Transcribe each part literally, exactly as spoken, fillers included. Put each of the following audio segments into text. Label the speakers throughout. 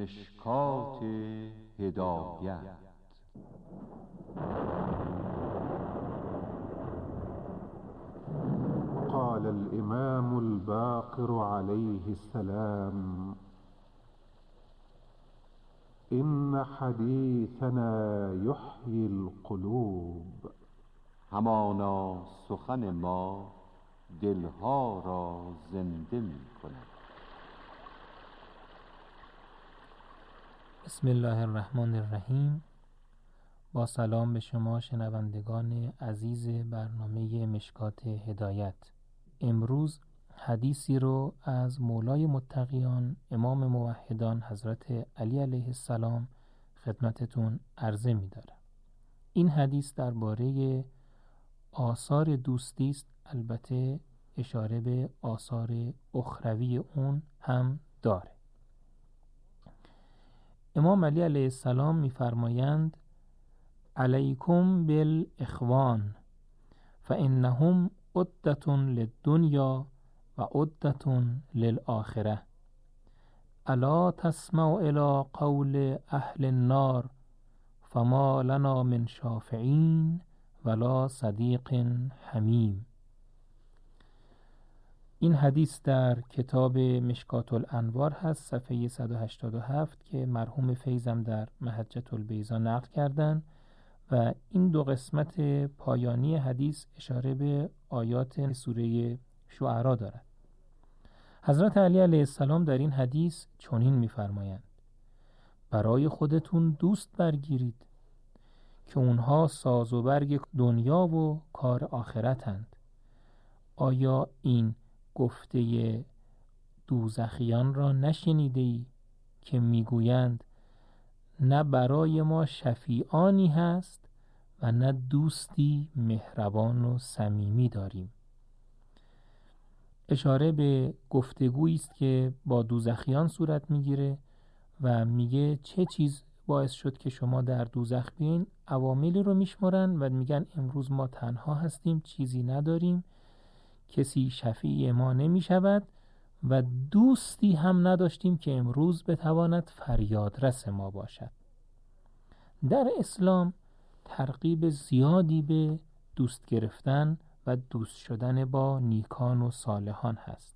Speaker 1: مشکات هدایت.
Speaker 2: قال الإمام الباقر عليه السلام: إن حديثنا يحيي القلوب.
Speaker 1: همانا سخن ما دلها را زنده می کند.
Speaker 3: بسم الله الرحمن الرحیم. با سلام به شما شنوندگان عزیز برنامه مشکات هدایت. امروز حدیثی رو از مولای متقیان امام موحدان حضرت علی علیه السلام خدمتتون عرضه می دارم. این حدیث درباره آثار دوستی است، البته اشاره به آثار اخروی اون هم داره. امام علی علیه السلام می‌فرمایند: علیکم بالاخوان فانهم عدة للدنیا و عدة للآخرة. الا تسمع الی قول اهل النار فما لنا من شافعین ولا صدیق حمیم. این حدیث در کتاب مشکات الانوار هست، صفحه صد و هشتاد و هفت، که مرحوم فیضم در محجة البیضا نقل کردند و این دو قسمت پایانی حدیث اشاره به آیات سوره شعرا دارد. حضرت علی علیه السلام در این حدیث چنین می‌فرمایند: برای خودتون دوست برگیرید که اونها ساز و برگ دنیا و کار آخرتند. آیا این گفته دوزخیان را نشنیده ای که میگویند نه برای ما شفیعانی هست و نه دوستی مهربان و صمیمی داریم؟ اشاره به گفتگویی است که با دوزخیان صورت میگیره و میگه چه چیز باعث شد که شما در دوزخ بیاین؟ عواملی رو میشمارن و میگن امروز ما تنها هستیم، چیزی نداریم، کسی شفیع ما نمی شود و دوستی هم نداشتیم که امروز بتواند فریادرس ما باشد. در اسلام ترغیب زیادی به دوست گرفتن و دوست شدن با نیکان و صالحان هست.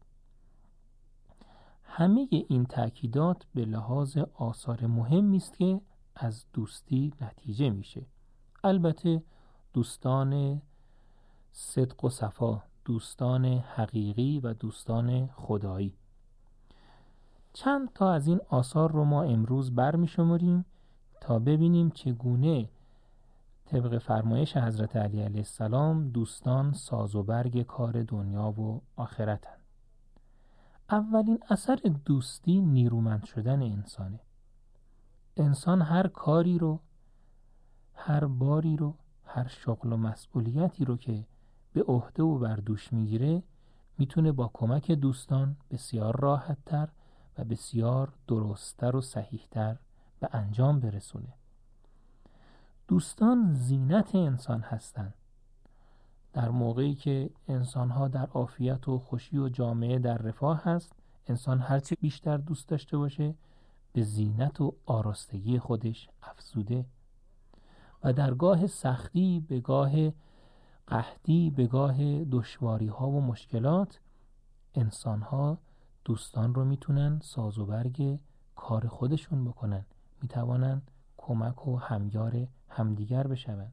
Speaker 3: همه این تأکیدات به لحاظ آثار مهمی است که از دوستی نتیجه میشه. البته دوستان صدق و صفا، دوستان حقیقی و دوستان خدایی. چند تا از این آثار رو ما امروز برمی شماریم تا ببینیم چگونه طبق فرمایش حضرت علی علیه السلام دوستان ساز و برگ کار دنیا و آخرتن. اولین اثر دوستی نیرومند شدن انسانه. انسان هر کاری رو، هر باری رو، هر شغل و مسئولیتی رو که به عهده و بر دوش میگیره میتونه با کمک دوستان بسیار راحت‌تر و بسیار درست‌تر و صحیح‌تر به انجام برسونه. دوستان زینت انسان هستند. در موقعی که انسان‌ها در عافیت و خوشی و جامعه در رفاه هست، انسان هرچه بیشتر دوست داشته باشه به زینت و آراستگی خودش افزوده و در گاه سختی، به گاه قحطی، به گاه دشواری ها و مشکلات، انسان ها دوستان رو میتونن ساز و برگ کار خودشون بکنن، میتوانن کمک و همیار همدیگر بشون.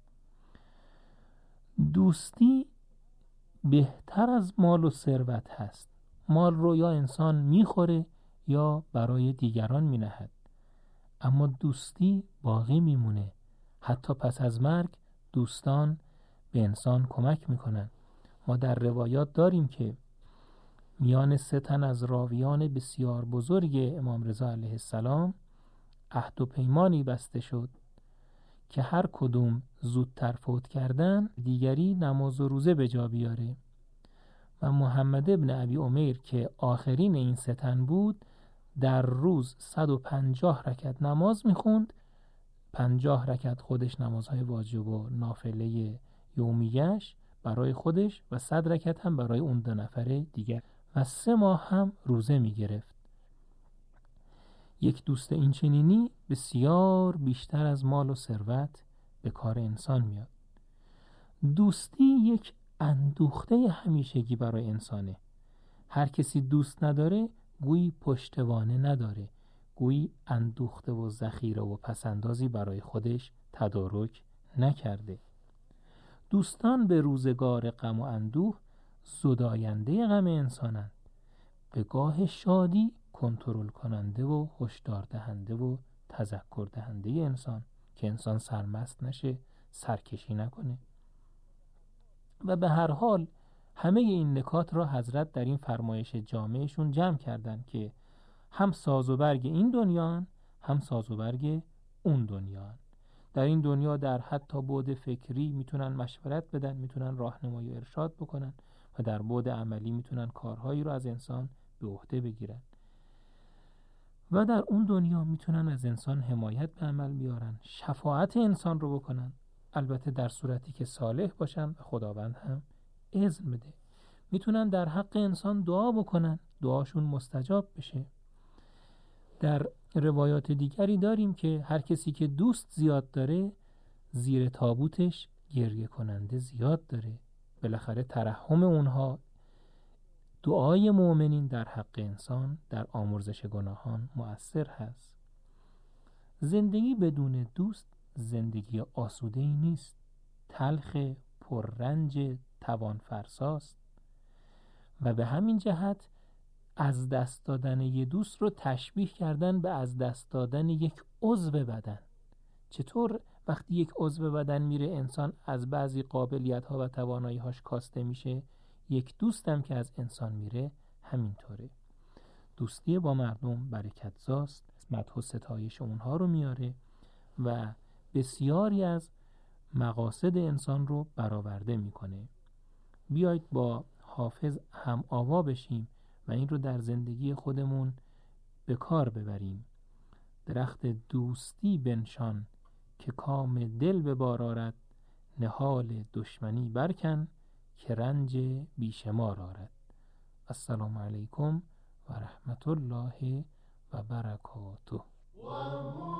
Speaker 3: دوستی بهتر از مال و ثروت هست. مال رو یا انسان میخوره یا برای دیگران مینهد، اما دوستی باقی میمونه. حتی پس از مرگ دوستان به انسان کمک میکنن. ما در روایات داریم که میان سه تن از راویان بسیار بزرگ امام رضا علیه السلام عهد و پیمانی بسته شد که هر کدوم زودتر فوت کردن دیگری نماز و روزه به جا بیاره و محمد ابن ابی عمیر که آخرین این سه تن بود در روز صد و پنجاه رکعت نماز میخوند. پنجاه رکعت خودش نمازهای واجب و نافله یومیش برای خودش و صد رکعت هم برای اون دو نفر دیگر و سه ماه هم روزه میگرفت. یک دوست اینچنینی بسیار بیشتر از مال و ثروت به کار انسان میاد. دوستی یک اندوخته همیشگی برای انسانه. هر کسی دوست نداره گویی پشتوانه نداره، گویی اندوخته و ذخیره و پسندازی برای خودش تدارک نکرده. دوستان به روزگار غم و اندوه زداینده غم انسانند، به گاه شادی کنترل کننده و هشدار دهنده و تذکر دهنده انسان که انسان سرمست نشه، سرکشی نکنه. و به هر حال همه این نکات را حضرت در این فرمایش جامعشون جمع کردن که هم ساز و برگ این دنیا هم ساز و برگ اون دنیا. در این دنیا در حتی بعد فکری میتونن مشورت بدن، میتونن راهنمایی و ارشاد بکنن و در بعد عملی میتونن کارهایی رو از انسان به عهده بگیرن و در اون دنیا میتونن از انسان حمایت به عمل بیارن، شفاعت انسان رو بکنن، البته در صورتی که صالح باشن و خداوند هم اذن بده. میتونن در حق انسان دعا بکنن، دعاشون مستجاب بشه. در روایات دیگری داریم که هر کسی که دوست زیاد داره زیر تابوتش گریه کننده زیاد داره. بالاخره ترحم اونها، دعای مؤمنین در حق انسان در آمرزش گناهان مؤثر هست. زندگی بدون دوست زندگی آسوده‌ای نیست، تلخ، پررنج، توان فرساست و به همین جهت از دست دادن یک دوست رو تشبیه کردن به از دست دادن یک عضو بدن. چطور وقتی یک عضو بدن میره انسان از بعضی قابلیت‌ها و توانایی‌هاش کاسته میشه، یک دوستم که از انسان میره همینطوره. دوستی با مردم برکت‌زاست، مدح و ستایش اونها رو میاره و بسیاری از مقاصد انسان رو برآورده میکنه. بیایید با حافظ هم آوا بشیم و این رو در زندگی خودمون به کار ببریم. درخت دوستی بنشان که کام دل به بار آرد، نهال دشمنی برکن که رنج بیشمار آرد. السلام علیکم و رحمت الله و برکاته.